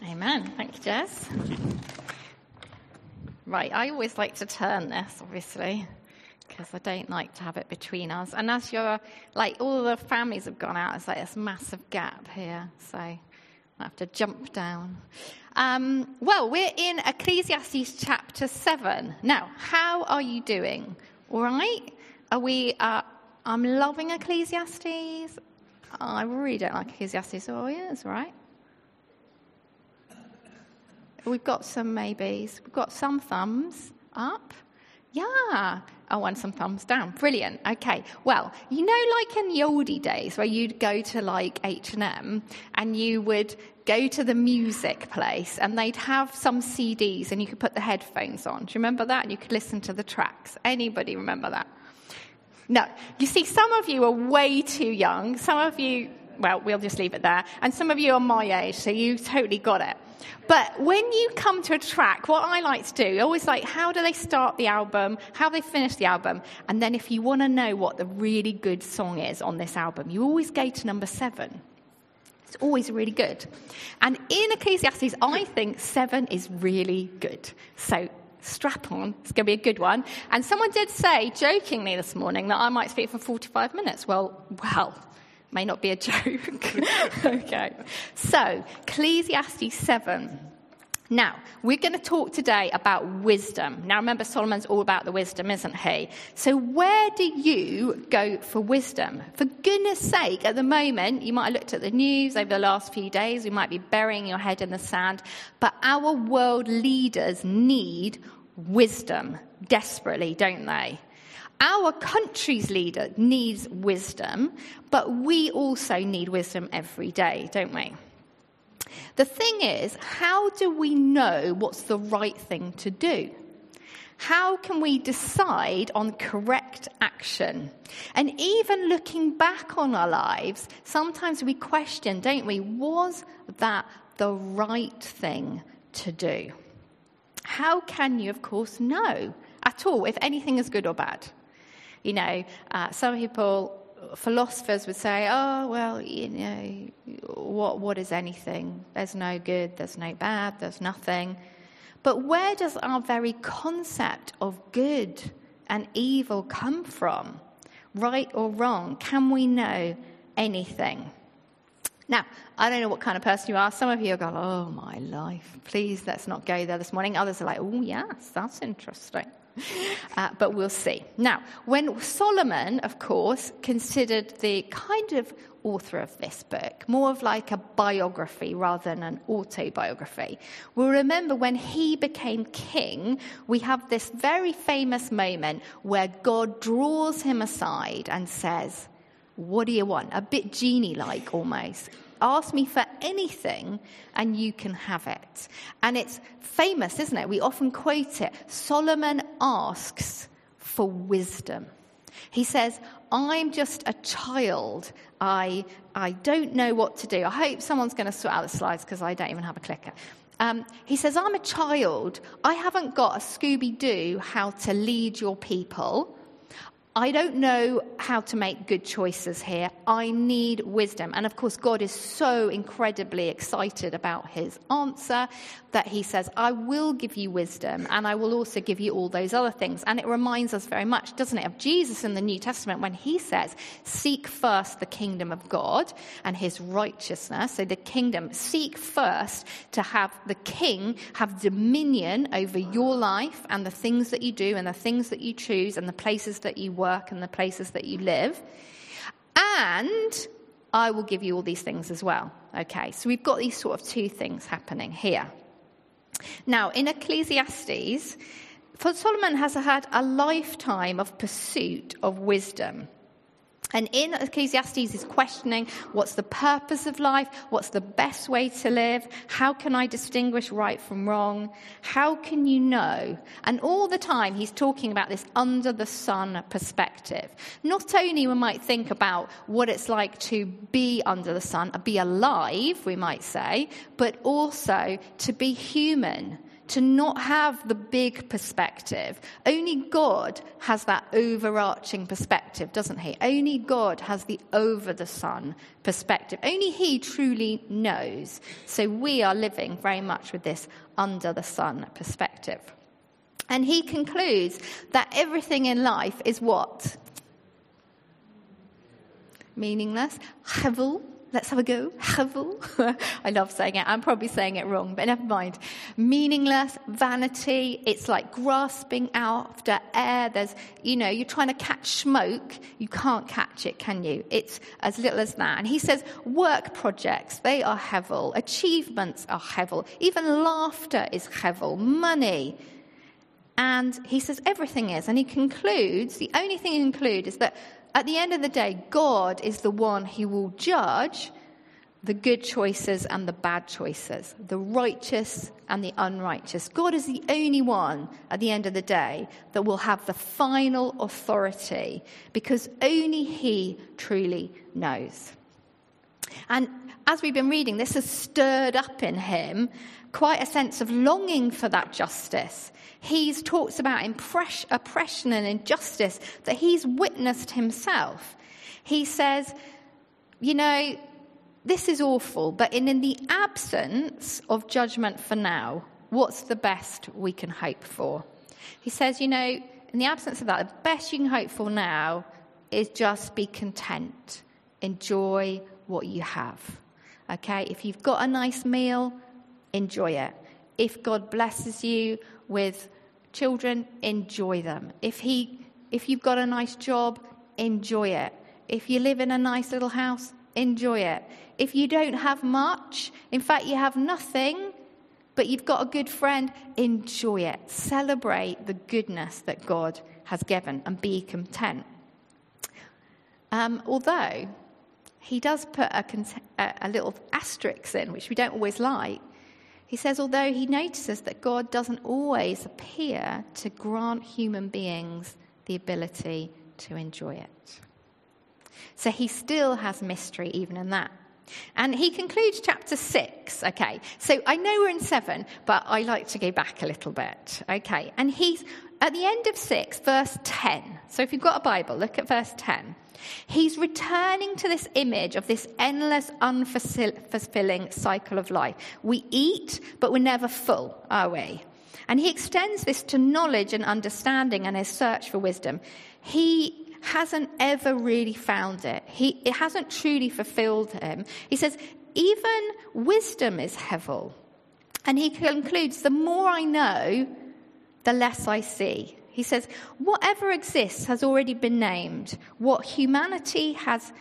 Amen. Thank you, Jess. Right, I always like to turn this, obviously, because I don't like to have it between us. And as you're, like, all the families have gone out, it's like this massive gap here, so I have to jump down. Well, we're in Ecclesiastes chapter 7. Now, how are you doing? All right? I'm loving Ecclesiastes. I really don't like Ecclesiastes. Oh, yeah, it's all right. We've got some maybes. We've got some thumbs up. Yeah. Oh, and some thumbs down. Brilliant. Okay. Well, you know, like in the oldie days where you'd go to like H&M and you would go to the music place and they'd have some CDs and you could put the headphones on. Do you remember that? And you could listen to the tracks. Anybody remember that? No. You see, some of you are way too young. Some of you, well, we'll just leave it there. And some of you are my age, so you totally got it. But when you come to a track, what I like to do, I always like, how do they start the album? How do they finish the album? And then if you want to know what the really good song is on this album, you always go to number 7. It's always really good. And in Ecclesiastes, I think 7 is really good. So strap on. It's going to be a good one. And someone did say, jokingly this morning, that I might speak for 45 minutes. Well, may not be a joke. Okay. So, Ecclesiastes 7. Now, we're going to talk today about wisdom. Now, remember, Solomon's all about the wisdom, isn't he? So where do you go for wisdom? For goodness sake, at the moment, you might have looked at the news over the last few days. You might be burying your head in the sand. But our world leaders need wisdom desperately, don't they? Our country's leader needs wisdom, but we also need wisdom every day, don't we? The thing is, how do we know what's the right thing to do? How can we decide on correct action? And even looking back on our lives, sometimes we question, don't we, was that the right thing to do? How can you, of course, know at all if anything is good or bad? You know, some people, philosophers would say, oh, well, you know, what is anything? There's no good, there's no bad, there's nothing. But where does our very concept of good and evil come from? Right or wrong? Can we know anything? Now, I don't know what kind of person you are. Some of you are going, oh, my life, please, let's not go there this morning. Others are like, oh, yes, that's interesting. But we'll see. Now, when Solomon, of course, considered the kind of author of this book, more of like a biography rather than an autobiography, we'll remember when he became king, we have this very famous moment where God draws him aside and says, what do you want? A bit genie-like almost. Ask me for anything and you can have it. And it's famous, isn't it? We often quote it. Solomon asks for wisdom. He says, I'm just a child. I don't know what to do. I hope someone's going to sort out the slides because I don't even have a clicker. He says, I'm a child. I haven't got a Scooby-Doo how to lead your people. I don't know how to make good choices here. I need wisdom. And of course, God is so incredibly excited about his answer that he says, I will give you wisdom and I will also give you all those other things. And it reminds us very much, doesn't it, of Jesus in the New Testament when he says, seek first the kingdom of God and his righteousness. So the kingdom, seek first to have the king have dominion over your life and the things that you do and the things that you choose and the places that you work and the places that you live, and I will give you all these things as well. Okay, so we've got these sort of two things happening here. Now, in Ecclesiastes, Solomon has had a lifetime of pursuit of wisdom. And in Ecclesiastes, he's questioning what's the purpose of life, what's the best way to live, how can I distinguish right from wrong, how can you know? And all the time he's talking about this under the sun perspective. Not only we might think about what it's like to be under the sun, be alive, we might say, but also to be human, to not have the big perspective. Only God has that overarching perspective, doesn't he? Only God has the over the sun perspective. Only he truly knows. So we are living very much with this under the sun perspective. And he concludes that everything in life is what? Meaningless. Hevel. Let's have a go. Hevel. I love saying it. I'm probably saying it wrong, but never mind. Meaningless, vanity. It's like grasping after air. There's, you're trying to catch smoke. You can't catch it, can you? It's as little as that. And he says work projects, they are hevel. Achievements are hevel. Even laughter is hevel. Money. And he says everything is. And he concludes, the only thing he concludes is that at the end of the day, God is the one who will judge the good choices and the bad choices, the righteous and the unrighteous. God is the only one at the end of the day that will have the final authority, because only he truly knows. And as we've been reading, this has stirred up in him quite a sense of longing for that justice. He talks about oppression and injustice that he's witnessed himself. He says, this is awful, but in the absence of judgment for now, what's the best we can hope for? He says, in the absence of that, the best you can hope for now is just be content. Enjoy what you have. Okay? If you've got a nice meal, enjoy it. If God blesses you with children, enjoy them. If you've got a nice job, enjoy it. If you live in a nice little house, enjoy it. If you don't have much, in fact you have nothing, but you've got a good friend, enjoy it. Celebrate the goodness that God has given and be content. Although he does put a little asterisk in, which we don't always like. He says, although he notices that God doesn't always appear to grant human beings the ability to enjoy it. So he still has mystery even in that. And he concludes chapter 6, okay. So I know we're in 7, but I like to go back a little bit, okay. And he's at the end of 6, verse 10. So if you've got a Bible, look at verse 10. He's returning to this image of this endless, unfulfilling cycle of life. We eat, but we're never full, are we? And he extends this to knowledge and understanding and his search for wisdom. He hasn't ever really found it. It hasn't truly fulfilled him. He says, even wisdom is hevel. And he concludes, the more I know, the less I see. He says, whatever exists has already been named. What humanity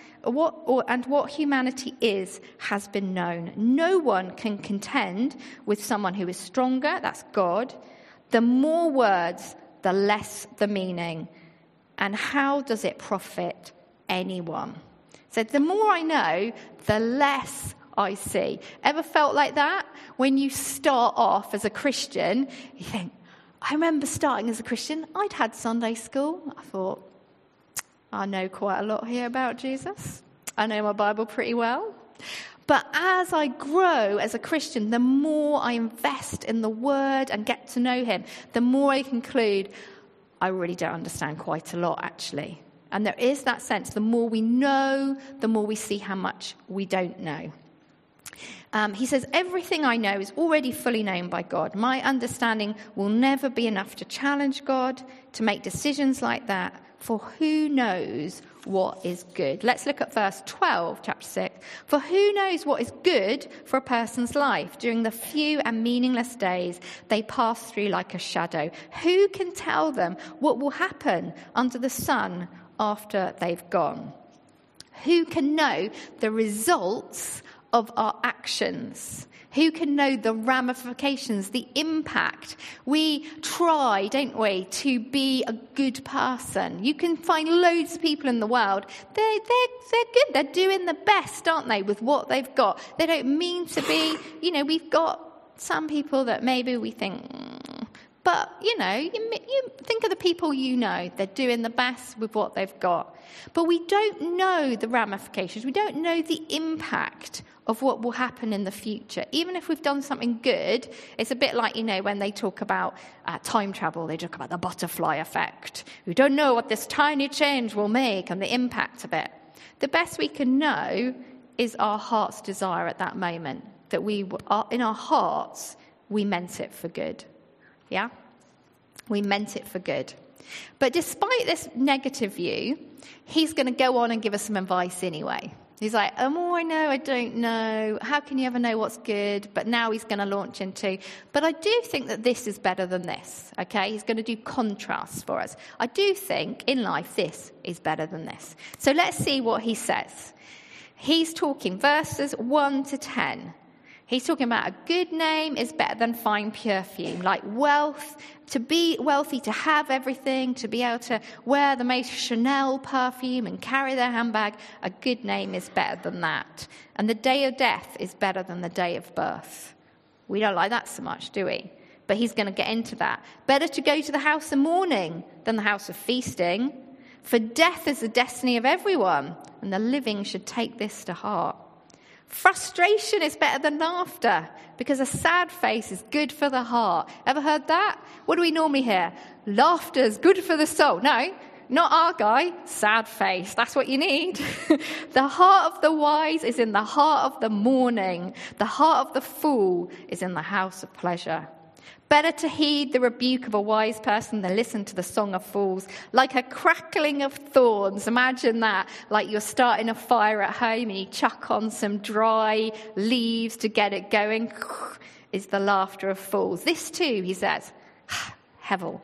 is has been known. No one can contend with someone who is stronger, that's God. The more words, the less the meaning. And how does it profit anyone? So the more I know, the less I see. Ever felt like that? When you start off as a Christian, you think, I remember starting as a Christian. I'd had Sunday school. I thought, I know quite a lot here about Jesus. I know my Bible pretty well. But as I grow as a Christian, the more I invest in the Word and get to know him, the more I conclude, I really don't understand quite a lot, actually. And there is that sense, the more we know, the more we see how much we don't know. He says, everything I know is already fully known by God. My understanding will never be enough to challenge God, to make decisions like that, for who knows what is good. Let's look at verse 12, chapter 6. For who knows what is good for a person's life? During the few and meaningless days they pass through like a shadow. Who can tell them what will happen under the sun after they've gone? Who can know the results of our actions? Who can know the ramifications, the impact? We try, don't we, to be a good person. You can find loads of people in the world. They're good. They're doing the best, aren't they, with what they've got. They don't mean to be. We've got some people that maybe we think, but, you think of the people they're doing the best with what they've got. But we don't know the ramifications. We don't know the impact of what will happen in the future. Even if we've done something good, it's a bit like, when they talk about time travel, they talk about the butterfly effect. We don't know what this tiny change will make and the impact of it. The best we can know is our heart's desire at that moment, that we are, in our hearts, we meant it for good. Yeah? We meant it for good. But despite this negative view, he's going to go on and give us some advice anyway. He's like, I know, I don't know. How can you ever know what's good? But now he's going to launch into, but I do think that this is better than this, okay? He's going to do contrasts for us. I do think in life this is better than this. So let's see what he says. He's talking verses 1 to 10. He's talking about a good name is better than fine perfume, like wealth, to be wealthy, to have everything, to be able to wear the most Chanel perfume and carry their handbag. A good name is better than that. And the day of death is better than the day of birth. We don't like that so much, do we? But he's going to get into that. Better to go to the house of mourning than the house of feasting. For death is the destiny of everyone, and the living should take this to heart. Frustration is better than laughter, because a sad face is good for the heart. Ever heard that? What do we normally hear? Laughter is good for the soul. No, not our guy. Sad face. That's what you need. The heart of the wise is in the heart of the mourning. The heart of the fool is in the house of pleasure. Better to heed the rebuke of a wise person than listen to the song of fools. Like a crackling of thorns. Imagine that. Like you're starting a fire at home and you chuck on some dry leaves to get it going. Is the laughter of fools. This too, he says, hevel.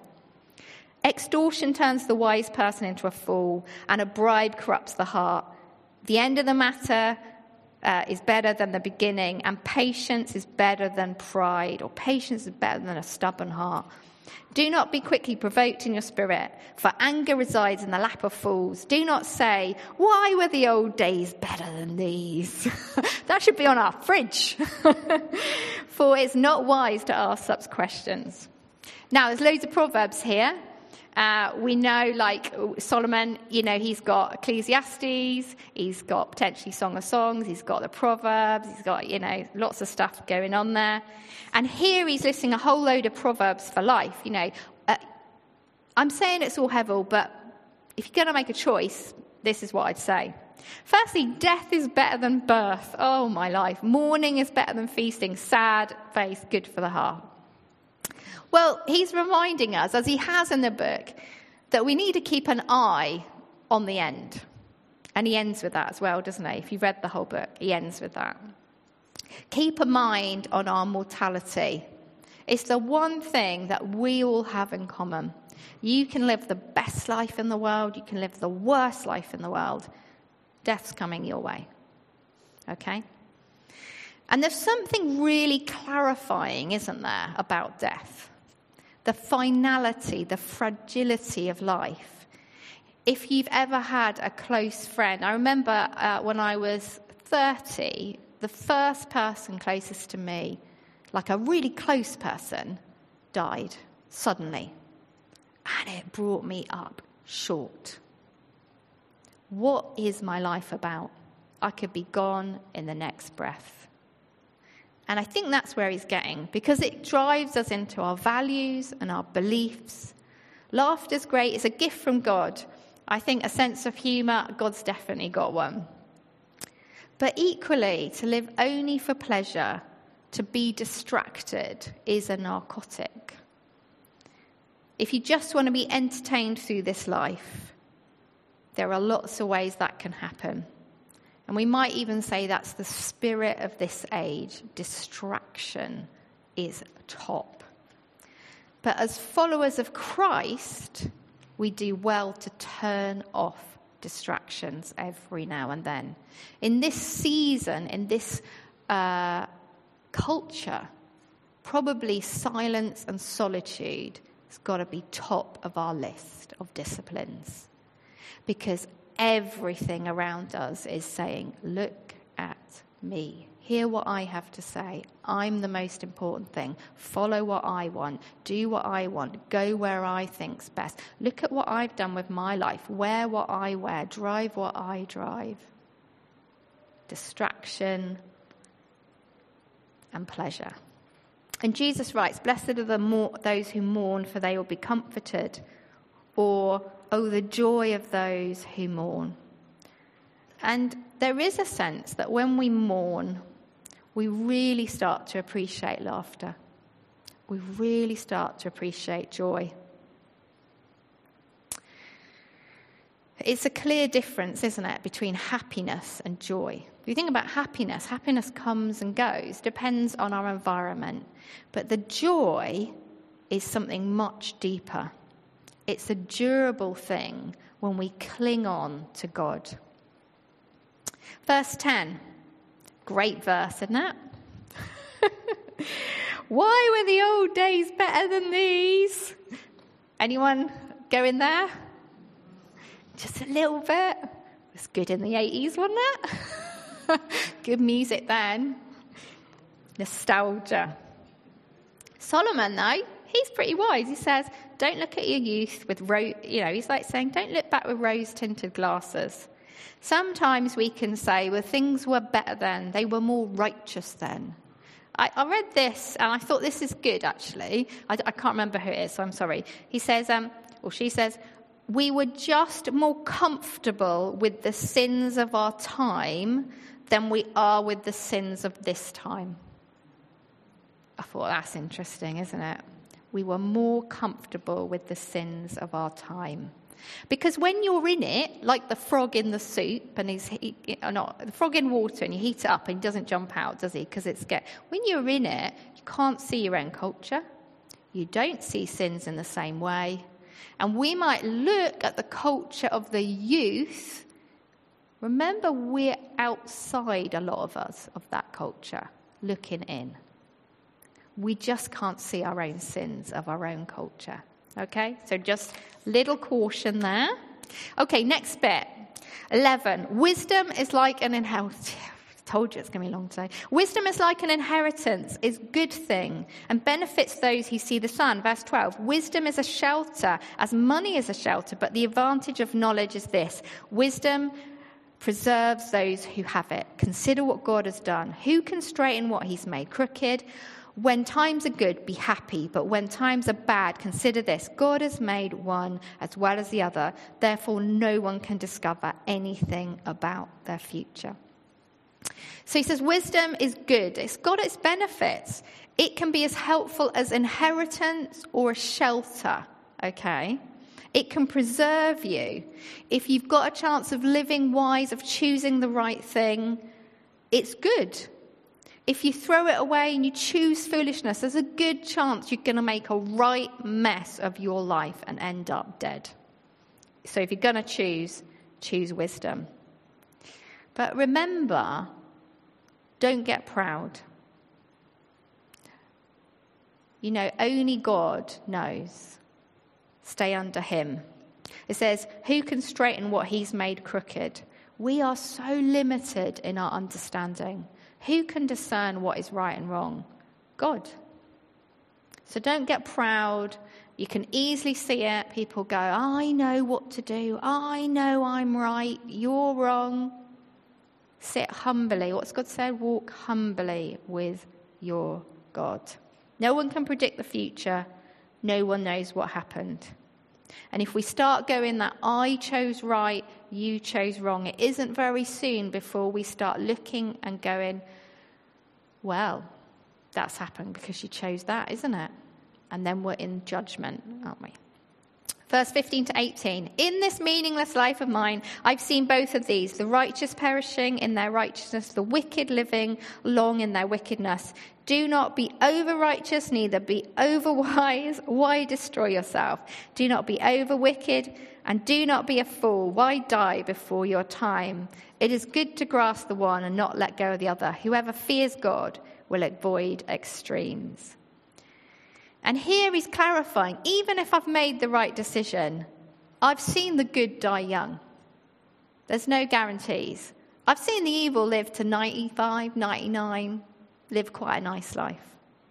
Extortion turns the wise person into a fool, and a bribe corrupts the heart. The end of the matter is better than the beginning, and patience is better than pride, or patience is better than a stubborn heart. Do not be quickly provoked in your spirit, for anger resides in the lap of fools. Do not say, why were the old days better than these? That should be on our fridge. For it's not wise to ask such questions. Now, there's loads of proverbs here. We know, like Solomon, he's got Ecclesiastes, he's got potentially Song of Songs, he's got the Proverbs, he's got, lots of stuff going on there. And here he's listing a whole load of proverbs for life. I'm saying it's all hevel, but if you're going to make a choice, this is what I'd say. Firstly, death is better than birth. Oh, my life. Mourning is better than feasting. Sad face, good for the heart. Well, he's reminding us, as he has in the book, that we need to keep an eye on the end. And he ends with that as well, doesn't he? If you've read the whole book, he ends with that. Keep a mind on our mortality. It's the one thing that we all have in common. You can live the best life in the world. You can live the worst life in the world. Death's coming your way. Okay? And there's something really clarifying, isn't there, about death? The finality, the fragility of life. If you've ever had a close friend, I remember when I was 30, the first person closest to me, like a really close person, died suddenly. And it brought me up short. What is my life about? I could be gone in the next breath. And I think that's where he's getting, because it drives us into our values and our beliefs. Laughter's great. It's a gift from God. I think a sense of humour, God's definitely got one. But equally, to live only for pleasure, to be distracted, is a narcotic. If you just want to be entertained through this life, there are lots of ways that can happen. And we might even say that's the spirit of this age. Distraction is top. But as followers of Christ, we do well to turn off distractions every now and then. In this season, in this culture, probably silence and solitude has got to be top of our list of disciplines. Because everything around us is saying, look at me. Hear what I have to say. I'm the most important thing. Follow what I want. Do what I want. Go where I think's best. Look at what I've done with my life. Wear what I wear. Drive what I drive. Distraction and pleasure. And Jesus writes, blessed are those who mourn, for they will be comforted. Or, oh, the joy of those who mourn. And there is a sense that when we mourn, we really start to appreciate laughter. We really start to appreciate joy. It's a clear difference, isn't it, between happiness and joy. If you think about happiness, happiness comes and goes, depends on our environment. But the joy is something much deeper. It's a durable thing when we cling on to God. Verse 10, great verse, isn't it? Why were the old days better than these? Anyone go in there? Just a little bit. It was good in the 80s, wasn't it? Good music then. Nostalgia. Solomon, though, he's pretty wise. He says, don't look at your youth with he's like saying, don't look back with rose-tinted glasses. Sometimes we can say, well, things were better then. They were more righteous then. I read this, and I thought this is good, actually. I can't remember who it is, so I'm sorry. He says, she says, we were just more comfortable with the sins of our time than we are with the sins of this time. I thought that's interesting, isn't it? We were more comfortable with the sins of our time. Because when you're in it, like the frog in the soup, and the frog in water, and you heat it up and he doesn't jump out, does he? Because when you're in it, you can't see your own culture. You don't see sins in the same way. And we might look at the culture of the youth. Remember, we're outside, a lot of us, of that culture, looking in. We just can't see our own sins of our own culture. Okay, so just little caution there. Okay, next bit. 11. Wisdom is like an inheritance. Told you it's going to be long today. Wisdom is like an inheritance, is good thing, and benefits those who see the sun. Verse 12. Wisdom is a shelter, as money is a shelter, but the advantage of knowledge is this. Wisdom preserves those who have it. Consider what God has done. Who can straighten what he's made crooked? When times are good, be happy, but when times are bad, consider this. God has made one as well as the other. Therefore, no one can discover anything about their future. So he says wisdom is good. It's got its benefits. It can be as helpful as inheritance or a shelter, okay? It can preserve you. If you've got a chance of living wise, of choosing the right thing, it's good. If you throw it away and you choose foolishness, there's a good chance you're going to make a right mess of your life and end up dead. So if you're going to choose wisdom. But remember, don't get proud. Only God knows. Stay under him. It says, who can straighten what he's made crooked? We are so limited in our understanding. Who can discern what is right and wrong? God. So don't get proud. You can easily see it. People go, I know what to do. I know I'm right. You're wrong. Sit humbly. What's God said? Walk humbly with your God. No one can predict the future. No one knows what happened. And if we start going that I chose right, you chose wrong, it isn't very soon before we start looking and going, well, that's happened because you chose that, isn't it? And then we're in judgment, aren't we? Verse 15 to 18. In this meaningless life of mine, I've seen both of these, the righteous perishing in their righteousness, the wicked living long in their wickedness. Do not be over-righteous, neither be over-wise. Why destroy yourself? Do not be over-wicked, and do not be a fool. Why die before your time? It is good to grasp the one and not let go of the other. Whoever fears God will avoid extremes. And here he's clarifying, even if I've made the right decision, I've seen the good die young. There's no guarantees. I've seen the evil live to 95, 99, live quite a nice life.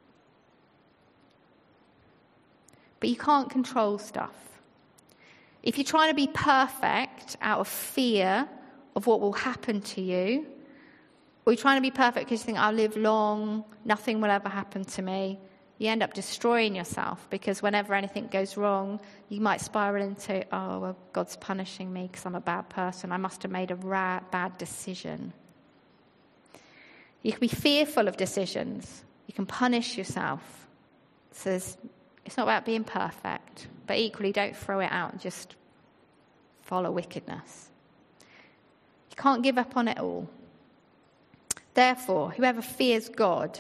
But you can't control stuff. If you're trying to be perfect out of fear of what will happen to you, Or you're trying to be perfect because you think, I'll live long, nothing will ever happen to me. You end up destroying yourself because whenever anything goes wrong, you might spiral into, oh, well, God's punishing me because I'm a bad person. I must have made a bad decision. You can be fearful of decisions. You can punish yourself. So it's not about being perfect, but equally don't throw it out and just follow wickedness. You can't give up on it all. Therefore, whoever fears God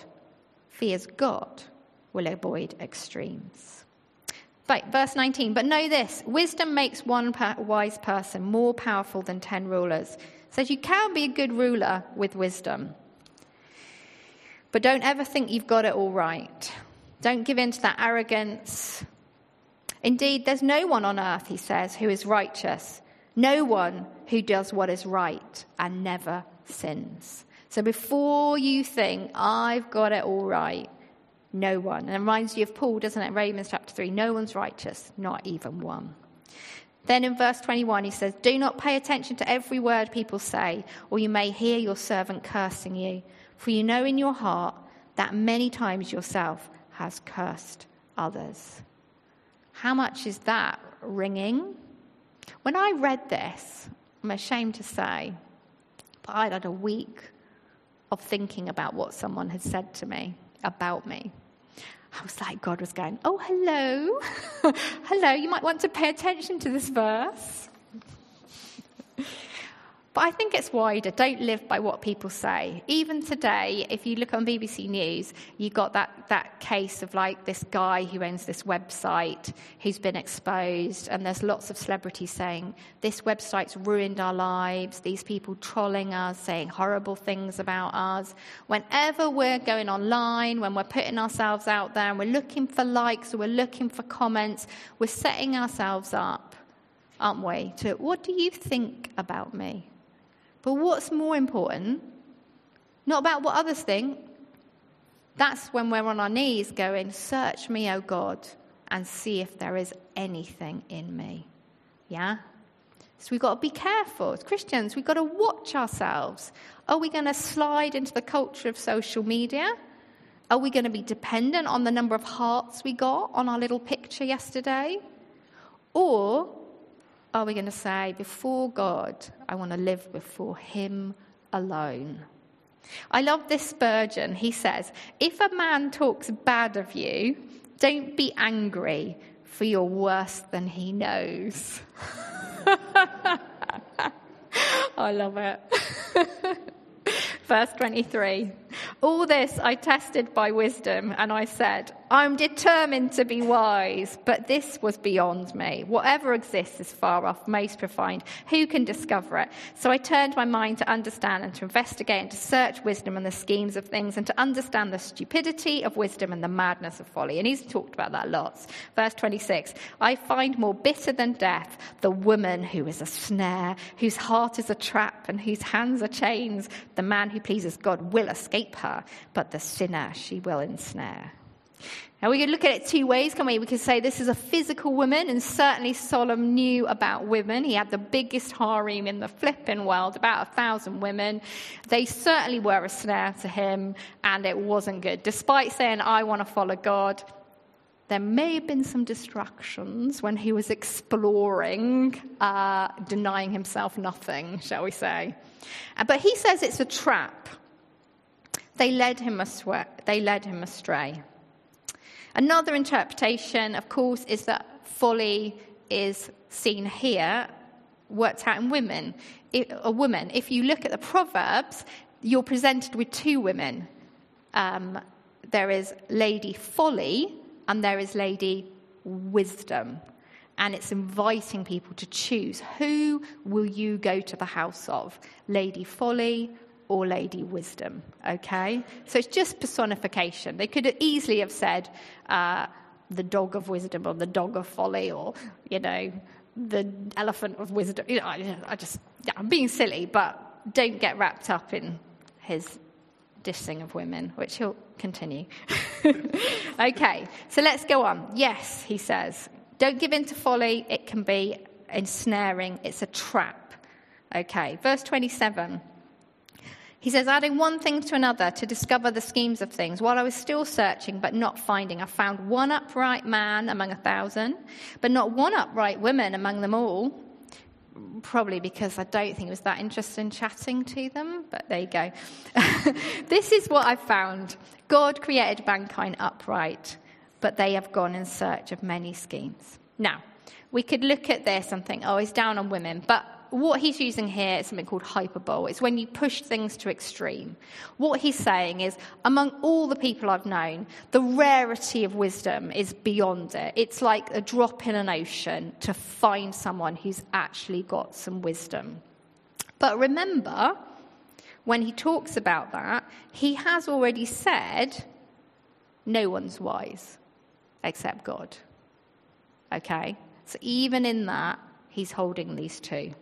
will avoid extremes. Right, verse 19. But know this, wisdom makes one wise person more powerful than 10 rulers. It says you can be a good ruler with wisdom. But don't ever think you've got it all right. Don't give in to that arrogance. Indeed, there's no one on earth, he says, who is righteous. No one who does what is right and never sins. So before you think, I've got it all right, no one. And it reminds you of Paul, doesn't it? Romans chapter 3, no one's righteous, not even one. Then in verse 21, he says, do not pay attention to every word people say, or you may hear your servant cursing you. For you know in your heart that many times yourself has cursed others. How much is that ringing? When I read this, I'm ashamed to say, but I'd had a week of thinking about what someone had said to me, about me. I was like, God was going, oh, hello. Hello, you might want to pay attention to this verse. But I think it's wider. Don't live by what people say. Even today, if you look on BBC News, you got that case of like this guy who owns this website who's been exposed, and there's lots of celebrities saying, this website's ruined our lives, these people trolling us, saying horrible things about us. Whenever we're going online, when we're putting ourselves out there and we're looking for likes or we're looking for comments, we're setting ourselves up, aren't we, to what do you think about me? But what's more important, not about what others think, that's when we're on our knees going, search me, O God, and see if there is anything in me. Yeah? So we've got to be careful. As Christians, we've got to watch ourselves. Are we going to slide into the culture of social media? Are we going to be dependent on the number of hearts we got on our little picture yesterday? Or are we going to say, before God, I want to live before him alone? I love this Spurgeon. He says, if a man talks bad of you, don't be angry, for you're worse than he knows. I love it. Verse 23. All this I tested by wisdom, and I said, I'm determined to be wise, but this was beyond me. Whatever exists is far off, most profound. Who can discover it? So I turned my mind to understand and to investigate and to search wisdom and the schemes of things and to understand the stupidity of wisdom and the madness of folly. And he's talked about that lots. Verse 26. I find more bitter than death the woman who is a snare, whose heart is a trap and whose hands are chains. The man who pleases God will escape her, but the sinner she will ensnare. Now we could look at it two ways, can we? We could say this is a physical woman, and certainly Solomon knew about women. He had the biggest harem in the flipping world, about 1,000 women. They certainly were a snare to him, and it wasn't good. Despite saying, I want to follow God, there may have been some distractions when he was exploring, denying himself nothing, shall we say. But he says it's a trap. They led him astray. Another interpretation, of course, is that folly is seen here, worked out in women. A woman. If you look at the Proverbs, you're presented with two women. There is Lady Folly and there is Lady Wisdom. And it's inviting people to choose. Who will you go to the house of? Lady Folly or Lady Wisdom, okay? So it's just personification. They could easily have said the dog of wisdom or the dog of folly or, the elephant of wisdom. I'm being silly, but don't get wrapped up in his dissing of women, which he'll continue. Okay, so let's go on. Yes, he says, don't give in to folly. It can be ensnaring. It's a trap. Okay, verse 27. He says, adding one thing to another to discover the schemes of things. While I was still searching but not finding, I found one upright man among 1,000, but not one upright woman among them all. Probably because I don't think he was that interested in chatting to them, but there you go. This is what I found. God created mankind upright, but they have gone in search of many schemes. Now, we could look at this and think, oh, he's down on women, but what he's using here is something called hyperbole. It's when you push things to extreme. What he's saying is, among all the people I've known, the rarity of wisdom is beyond it. It's like a drop in an ocean to find someone who's actually got some wisdom. But remember, when he talks about that, he has already said, no one's wise except God. Okay? So even in that, he's holding these two.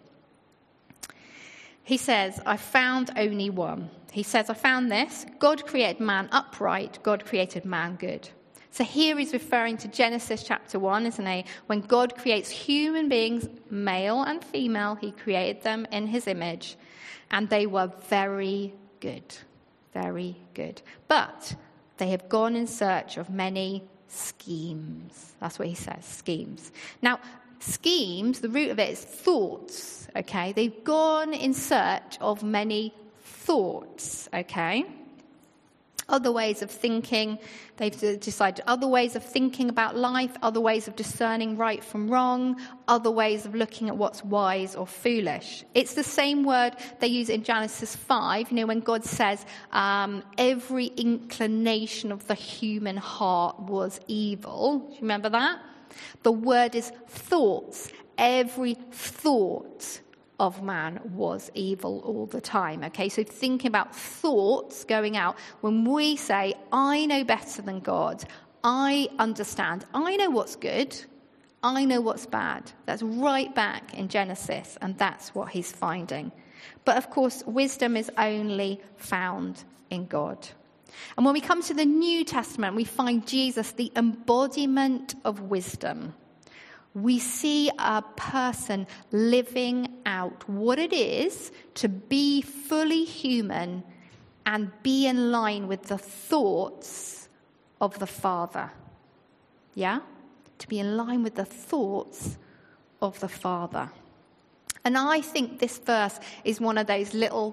He says, I found only one. He says, I found this. God created man upright. God created man good. So here he's referring to Genesis chapter 1, isn't he? When God creates human beings, male and female, he created them in his image. And they were very good. Very good. But they have gone in search of many schemes. That's what he says, schemes. Now, schemes, the root of it is thoughts, okay? They've gone in search of many thoughts, okay? Other ways of thinking. They've decided other ways of thinking about life, other ways of discerning right from wrong, other ways of looking at what's wise or foolish. It's the same word they use in Genesis 5, when God says every inclination of the human heart was evil. Do you remember that? The word is thoughts. Every thought of man was evil all the time. Okay, so thinking about thoughts going out. When we say, I know better than God, I understand, I know what's good, I know what's bad. That's right back in Genesis, and that's what he's finding. But of course, wisdom is only found in God. And when we come to the New Testament, we find Jesus, the embodiment of wisdom. We see a person living out what it is to be fully human and be in line with the thoughts of the Father. Yeah? To be in line with the thoughts of the Father. And I think this verse is one of those little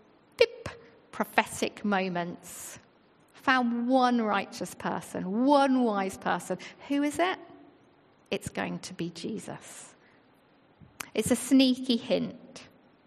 prophetic moments. Found one righteous person, one wise person. Who is it? It's going to be Jesus. It's a sneaky hint.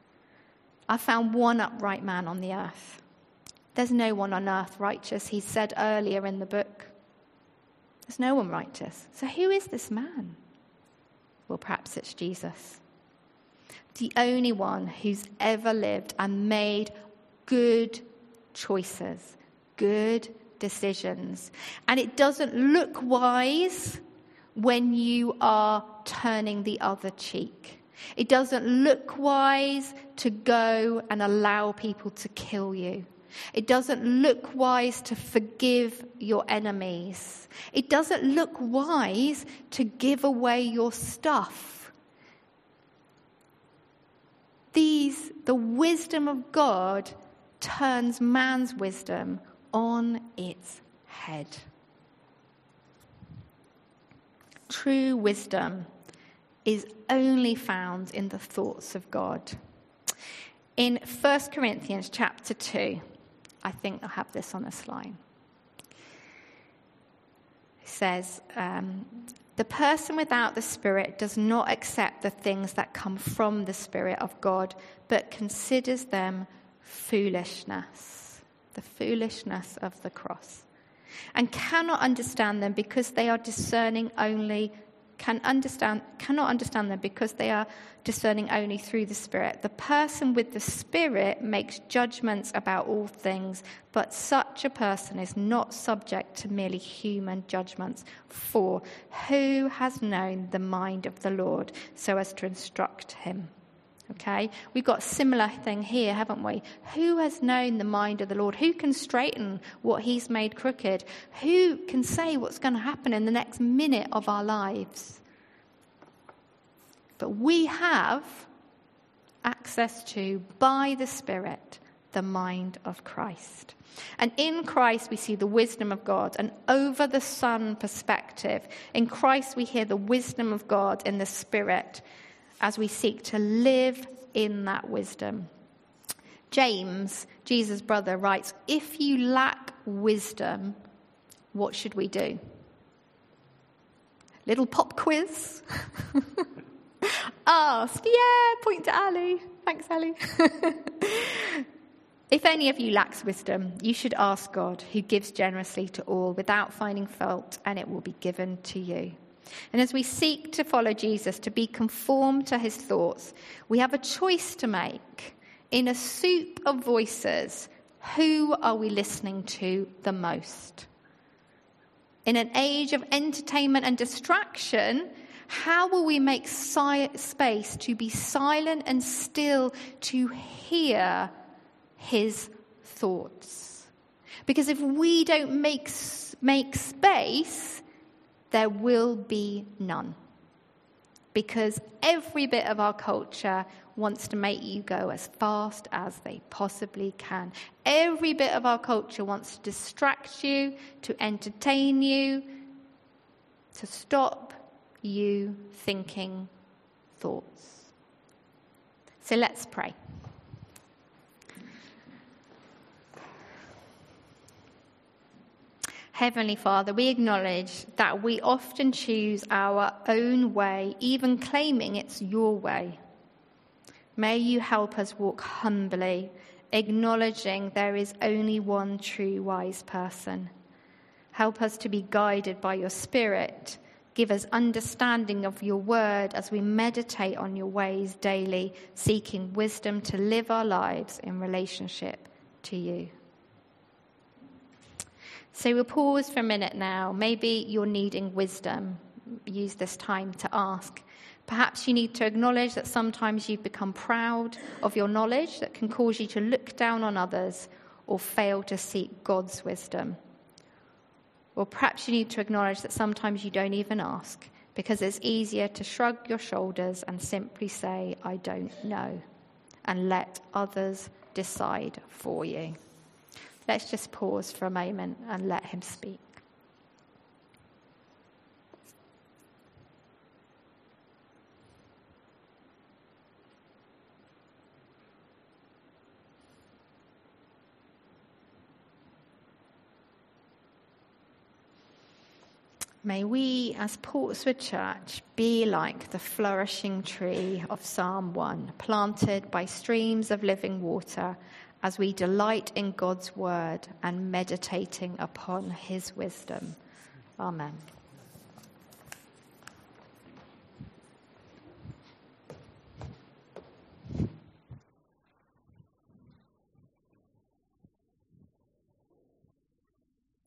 I found one upright man on the earth. There's no one on earth righteous, he said earlier in the book. There's no one righteous. So who is this man? Well, perhaps it's Jesus. The only one who's ever lived and made good choices, good decisions. And it doesn't look wise when you are turning the other cheek. It doesn't look wise to go and allow people to kill you. It doesn't look wise to forgive your enemies. It doesn't look wise to give away your stuff. The wisdom of God turns man's wisdom on its head. True wisdom is only found in the thoughts of God. In 1 Corinthians chapter 2, I think I'll have this on a slide. It says, the person without the Spirit does not accept the things that come from the Spirit of God, but considers them foolishness, the foolishness of the cross, and cannot understand them because they are discerning only cannot understand them because they are discerning only through the Spirit. The person with the Spirit makes judgments about all things, but such a person is not subject to merely human judgments. For who has known the mind of the Lord so as to instruct him? Okay, we've got a similar thing here, haven't we? Who has known the mind of the Lord? Who can straighten what he's made crooked? Who can say what's going to happen in the next minute of our lives? But we have access to, by the Spirit, the mind of Christ. And in Christ, we see the wisdom of God. And over the Son perspective, in Christ, we hear the wisdom of God in the Spirit as we seek to live in that wisdom. James, Jesus' brother, writes, if you lack wisdom, what should we do? Little pop quiz. Ask. Yeah, point to Ali. Thanks, Ali. If any of you lacks wisdom, you should ask God, who gives generously to all without finding fault, and it will be given to you. And as we seek to follow Jesus, to be conformed to his thoughts, we have a choice to make. In a soup of voices, who are we listening to the most? In an age of entertainment and distraction, how will we make space to be silent and still to hear his thoughts? Because if we don't make space, there will be none. Because every bit of our culture wants to make you go as fast as they possibly can. Every bit of our culture wants to distract you, to entertain you, to stop you thinking thoughts. So let's pray. Heavenly Father, we acknowledge that we often choose our own way, even claiming it's your way. May you help us walk humbly, acknowledging there is only one true wise person. Help us to be guided by your Spirit. Give us understanding of your word as we meditate on your ways daily, seeking wisdom to live our lives in relationship to you. So we'll pause for a minute now. Maybe you're needing wisdom. Use this time to ask. Perhaps you need to acknowledge that sometimes you've become proud of your knowledge that can cause you to look down on others or fail to seek God's wisdom. Or perhaps you need to acknowledge that sometimes you don't even ask because it's easier to shrug your shoulders and simply say, I don't know, and let others decide for you. Let's just pause for a moment and let him speak. May we, as Portswood Church, be like the flourishing tree of Psalm 1, planted by streams of living water, as we delight in God's word and meditating upon his wisdom. Amen.